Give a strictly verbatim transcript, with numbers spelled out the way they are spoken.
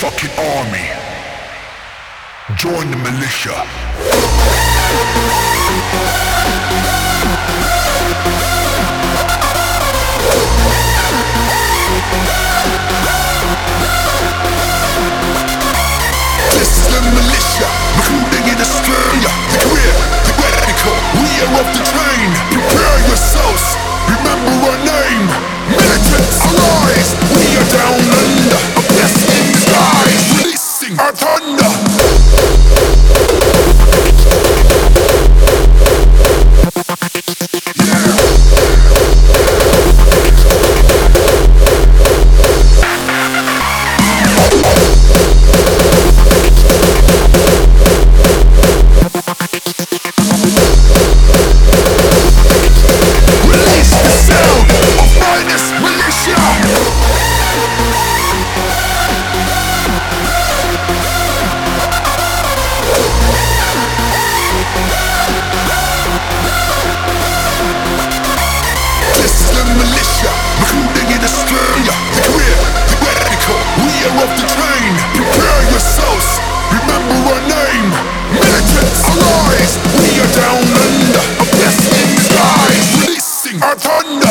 fucking army. Join the militia. This is the militia, recruiting in Australia. The queer, the radical, we are off the train. Prepare yourselves, remember our name. Militants, arise, we are down under. A blessing in disguise, releasing our thunder. Off the train, prepare yourselves, remember our name. Militants, arise, we are down under. A blessing in disguise, releasing our thunder.